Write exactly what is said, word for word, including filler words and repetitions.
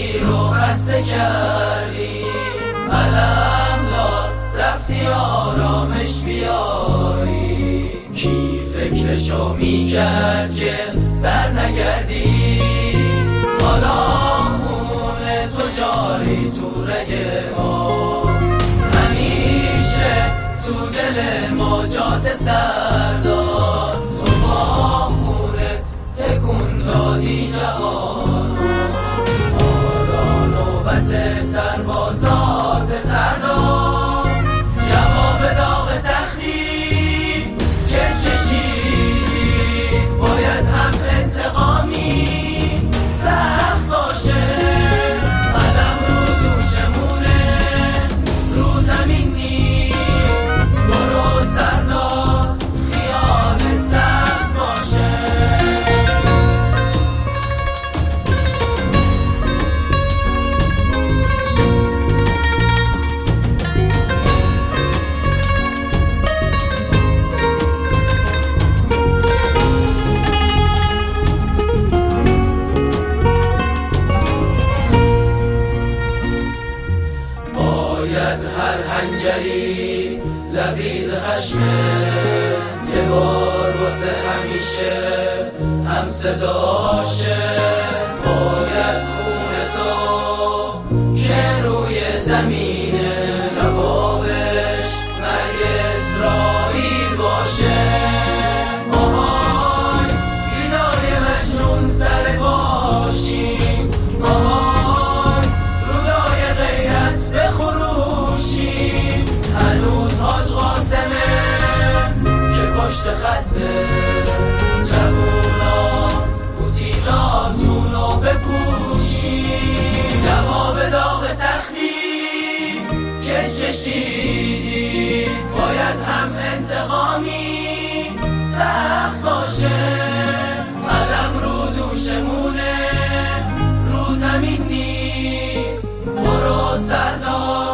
دیر و خسته کردی، علم دار رفتی آرامش بیاری. کی فکرشو میکرد که بر نگردی، حالا خون تو جاری تو رگ ماست. همیشه تو دل ما جات سردار، تو با خونت تکون دادی جهان. حالا نوبت سربازات سردار، جواب داغ سختی که چشیدی باید هم انتقامی سخت باشه. علم رو دوشمونه رو زمین نیست، برو سردار خیال تخت باشه. باید هر حنجری لبریز خشمه، یه بار واسه همیشه هم صداشه. باید خون تو که روی زمینه، جوابش مرگ اسرائیل باشه. ماهای بیدای مجنون سر باشیم، ماهای رویای غیرت بخروشیم. هنوز حاج قاسمه که پشت خطه، جوونا پوتیناتونو بپوشیم. جواب داغ سختی که چشیدی باید هم انتقامی سخت باشه. علم رو دوشمونه رو زمین نیست، برو سردار